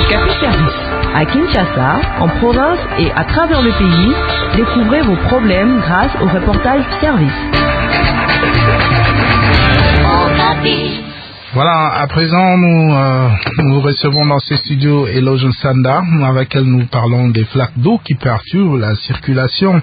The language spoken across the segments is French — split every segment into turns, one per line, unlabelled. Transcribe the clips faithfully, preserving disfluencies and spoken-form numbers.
Café Service. À Kinshasa, en province et à travers le pays, découvrez vos problèmes grâce au reportage Service.
Voilà, à présent, nous, euh, nous recevons dans ces studios Eloge Nsanda, avec elle nous parlons des flaques d'eau qui perturbent la circulation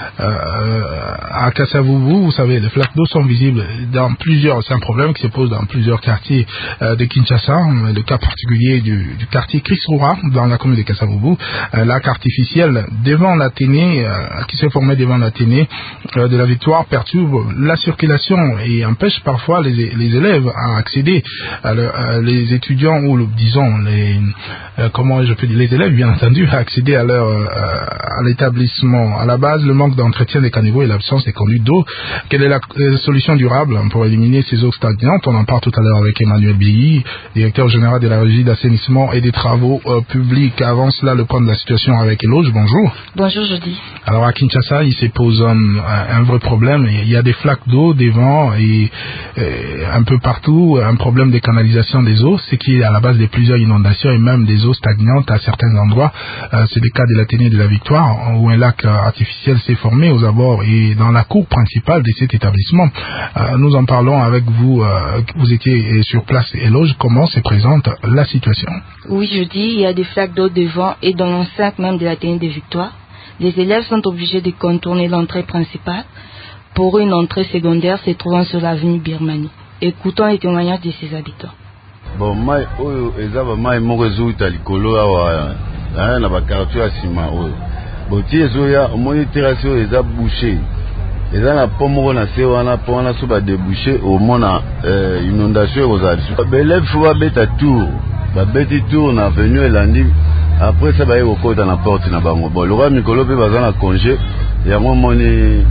euh, à Kasavubu. Vous savez, les flaques d'eau sont visibles dans plusieurs, c'est un problème qui se pose dans plusieurs quartiers euh, de Kinshasa. Le cas particulier du, du quartier Christ-Roura, dans la commune de Kasavubu, un lac artificiel devant l'Athénée, euh, qui s'est formé devant l'Athénée euh, de la Victoire, perturbe la circulation et empêche parfois les, les élèves à accéder Alors, euh, les étudiants ou le, disons les euh, comment je peux dire les élèves bien entendu à accéder à leur euh, à l'établissement. À la base, le manque d'entretien des caniveaux et l'absence des conduites d'eau. Quelle est la euh, solution durable pour éliminer ces eaux stagnantes? On en parle tout à l'heure avec Emmanuel Béhi, directeur général de la régie d'assainissement et des travaux euh, publics. Avant cela, le point de la situation avec Eloge. Bonjour.
Bonjour, Jody.
Alors à Kinshasa, il se pose un, un vrai problème. Il y a des flaques d'eau, des vents et, et un peu partout un problème de canalisation des eaux, ce qui est à la base de plusieurs inondations et même des eaux stagnantes à certains endroits. Euh, c'est le cas de l'Athénée de la Victoire, où un lac artificiel s'est formé aux abords et dans la cour principale de cet établissement. Euh, nous en parlons avec vous. Euh, vous étiez sur place, Eloge. Comment se présente la situation?
Oui, je dis, il y a des flaques d'eau devant et dans l'enceinte même de l'Athénée de Victoire. Les élèves sont obligés de contourner l'entrée principale pour une entrée secondaire se trouvant sur l'avenue Birmanie. Écoutons les témoignages de ses habitants.
Bon, mai oyo ezaba mai moko ezuta likolo awa na ba quartier asima oyo. Bon, ti ezoya omoni terrasse oyo eza bouché. Eza na pomoko na se wana pona so ba déboucher au mona euh, inondation ozali. Ba élèves faut ba beta tour. Ba beti tour na avenue Elandi. Après ça ba yeko kota na porte na bango. Bon, lora mikolo pe baza na congé ya moni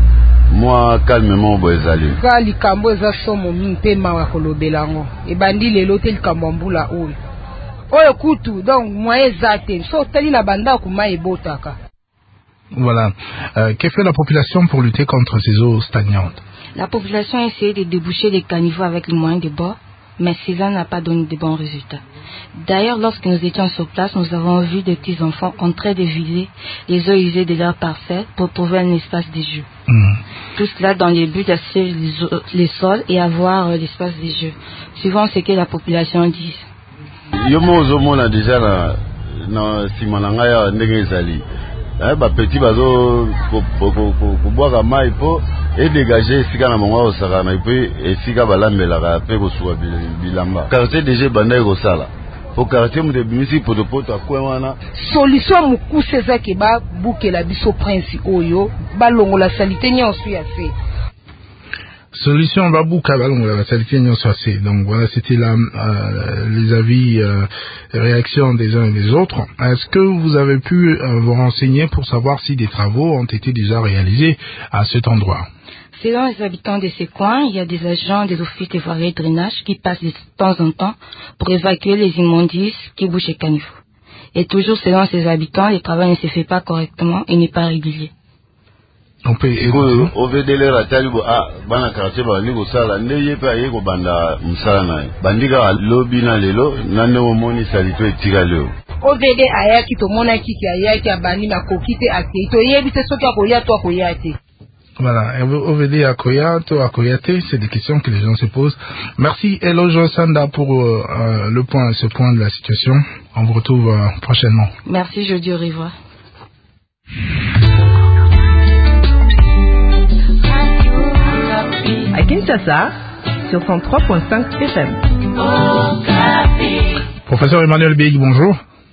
moi calmement boezali
ka likambo eza somo mpe mawa kolobela ngo ebandi lelo te likambo mbula oyo oyo kutu donc moi ezate so tali na banda kuma ebotaka.
Voilà. Euh, que fait la population pour lutter contre ces eaux stagnantes?
La population a essayé de déboucher les caniveaux avec les moyens de bord, mais cela n'a pas donné de bons résultats. D'ailleurs, lorsque nous étions sur place, nous avons vu des petits enfants en train de vider les eaux usées de leur parcelle pour trouver un espace de jeu. Mmh. Tout cela dans le but d'assurer les sols et avoir euh, l'espace de jeu, suivant ce que la population dit.
Yo mozo mona déjà na na simananga ya ndenge ezali. Eh ba petit bazo ko ko ko boaka mai po et dégager sika na monga osaka na pe esika balambelaka pe ko suwa bilamba. Quartier déjà banda ko sala. Au quartier mu de bimisi poto poto akwe wana.
Solution mukuse ezaki ba bukela biso prince oyo balongola salité nyonso ya se.
Solution Babouka la salité nyonso se. Donc voilà, c'était là euh, les avis, euh, les réactions des uns et des autres. Est-ce que vous avez pu euh, vous renseigner pour savoir si des travaux ont été déjà réalisés à cet endroit?
Selon les habitants de ces coins, il y a des agents des offices de voirie et drainage qui passent de temps en temps pour évacuer les immondices qui bouchent les caniveaux. Et toujours selon ces habitants, le travail ne se fait pas correctement et n'est pas régulier.
On peut
écouter. Au V D L ratali bo ah bana quartier ba liko sala ndeye pa yeko banda musala na bandika lobby na lelo nane omoni salito etira leo.
O V D ayaki to mona kiki ayaki abani na kokite akei to yebite soki akoya to akoya te.
Voilà, O V D à Koyato, à Koyate, c'est des questions que les gens se posent. Merci Eloge Sanda pour euh, le point, ce point de la situation. On vous retrouve euh, prochainement.
Merci, je dis au revoir.
À Kinshasa, sur cent trois point cinq F M.
Professeur Emmanuel Béhi, bonjour.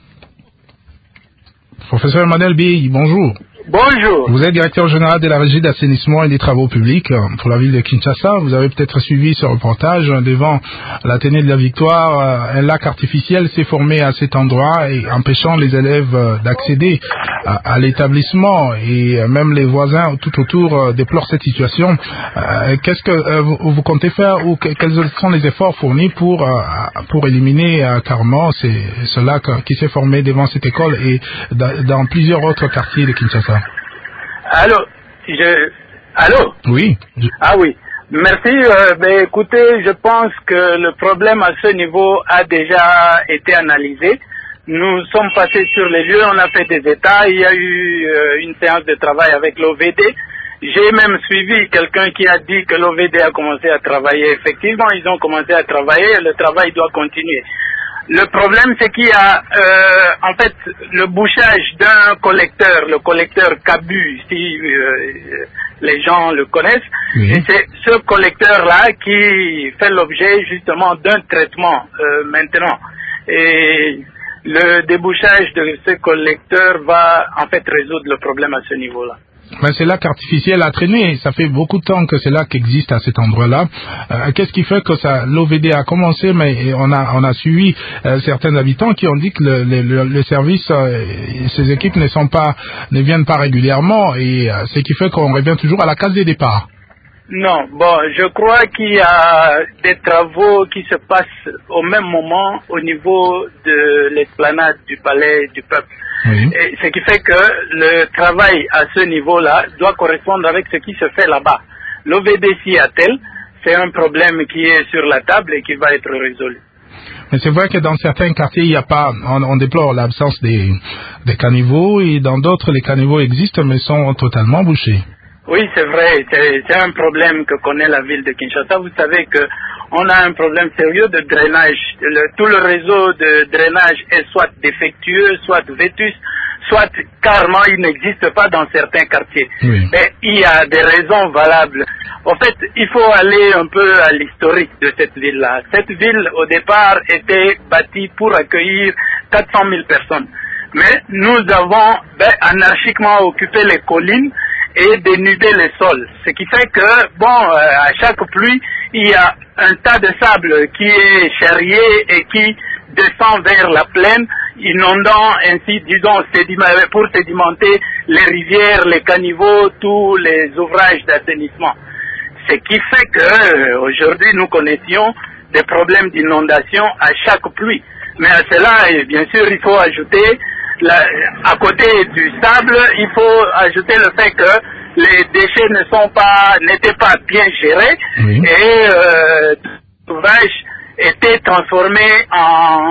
Professeur Emmanuel Béhi, bonjour.
Bonjour.
Vous êtes directeur général de la régie d'assainissement et des travaux publics pour la ville de Kinshasa. Vous avez peut-être suivi ce reportage devant l'Athénée de la Victoire. Un lac artificiel s'est formé à cet endroit et empêchant les élèves d'accéder à, à l'établissement et même les voisins tout autour déplorent cette situation. Qu'est-ce que vous, vous comptez faire ou quels sont les efforts fournis pour, pour éliminer carrément ces, ce lac qui s'est formé devant cette école et dans plusieurs autres quartiers de Kinshasa?
Allô, je... Allô?
Oui. Je...
Ah oui. Merci. Euh, ben, écoutez, je pense que le problème à ce niveau a déjà été analysé. nous sommes passés sur les lieux, on a fait des états, il y a eu euh, une séance de travail avec l'O V D. J'ai même suivi quelqu'un qui a dit que l'O V D a commencé à travailler. Effectivement, ils ont commencé à travailler, le travail doit continuer. Le problème, c'est qu'il y a, euh, en fait, le bouchage d'un collecteur, le collecteur Cabu, si euh, les gens le connaissent, oui. Et c'est ce collecteur-là qui fait l'objet justement d'un traitement euh, maintenant. Et le débouchage de ce collecteur va en fait résoudre le problème à ce niveau-là.
Mais c'est lac artificiel à traîner, ça fait beaucoup de temps que c'est là qu'existe à cet endroit-là. Euh, qu'est-ce qui fait que ça, l'O V D a commencé, mais on a, on a suivi euh, certains habitants qui ont dit que le, le, le service, euh, ces équipes ne sont pas, ne viennent pas régulièrement, et euh, ce qui fait qu'on revient toujours à la case des départs.
Non, bon, je crois qu'il y a des travaux qui se passent au même moment au niveau de l'esplanade du Palais du Peuple. Oui. Et ce qui fait que le travail à ce niveau-là doit correspondre avec ce qui se fait là-bas. L'O V D s'y attelle, c'est un problème qui est sur la table et qui va être résolu.
Mais c'est vrai que dans certains quartiers, il n'y a pas, on, on déplore l'absence des, des caniveaux, et dans d'autres, les caniveaux existent mais sont totalement bouchés.
Oui, c'est vrai, c'est, c'est un problème que connaît la ville de Kinshasa. Vous savez que on a un problème sérieux de drainage. Le, tout le réseau de drainage est soit défectueux, soit vétuste, soit carrément il n'existe pas dans certains quartiers. Oui. Mais il y a des raisons valables. En fait, il faut aller un peu à l'historique de cette ville-là. Cette ville, au départ, était bâtie pour accueillir quatre cent mille personnes. Mais nous avons ben, anarchiquement occupé les collines et dénuder les sols. Ce qui fait que, bon, euh, à chaque pluie, il y a un tas de sable qui est charrié et qui descend vers la plaine, inondant ainsi, disons, sédiment- pour sédimenter les rivières, les caniveaux, tous les ouvrages d'assainissement. Ce qui fait que, euh, aujourd'hui, nous connaissions des problèmes d'inondation à chaque pluie. Mais à cela, et bien sûr, il faut ajouter La, à côté du sable, il faut ajouter le fait que les déchets ne sont pas, n'étaient pas bien gérés, oui. Et euh, l'ouvrage était transformé en,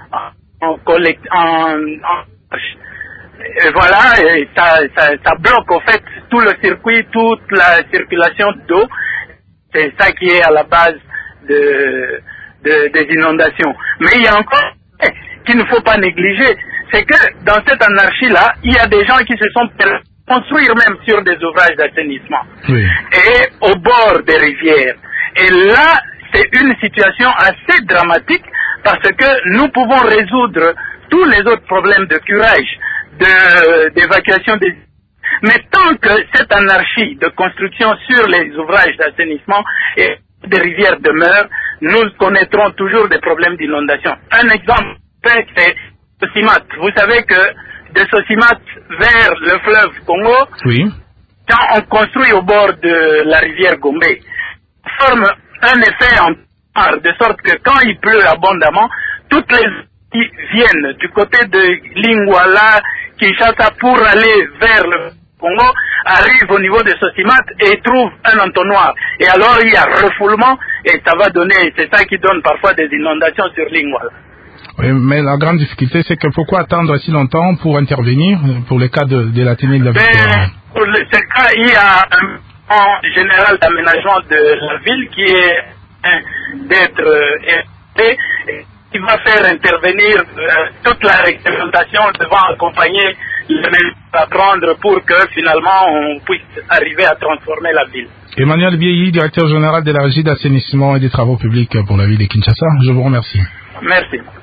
en, en, collect, en, en et voilà, et ça, ça, ça bloque au fait tout le circuit, toute la circulation d'eau. C'est ça qui est à la base de, de, des inondations. Mais il y a encore qu'il ne faut pas négliger. C'est que dans cette anarchie-là, il y a des gens qui se sont construire même sur des ouvrages d'assainissement. Oui. Et au bord des rivières. Et là, c'est une situation assez dramatique parce que nous pouvons résoudre tous les autres problèmes de curage, de, d'évacuation des... Mais tant que cette anarchie de construction sur les ouvrages d'assainissement et des rivières demeure, nous connaîtrons toujours des problèmes d'inondation. Un exemple, c'est Sosimat. Vous savez que de Sosimat vers le fleuve Congo, oui. Quand on construit au bord de la rivière Gombe, on forme un effet en part, de sorte que quand il pleut abondamment, toutes les qui viennent du côté de Lingwala, Kinshasa pour aller vers le Congo, arrivent au niveau de Sosimat et trouvent un entonnoir. Et alors il y a refoulement et ça va donner, c'est ça qui donne parfois des inondations sur Lingwala.
Oui, mais la grande difficulté, c'est que pourquoi attendre si longtemps pour intervenir pour le cas de, de la tenue de la ville?
Pour le, ce cas, il y a un plan général d'aménagement de la ville qui est hein, d'être euh, qui va faire intervenir euh, toute la réglementation devant accompagner le mesures à prendre pour que finalement on puisse arriver à transformer la ville.
Emmanuel Biéhi, directeur général de la Régie d'assainissement et des travaux publics pour la ville de Kinshasa, je vous remercie.
Merci.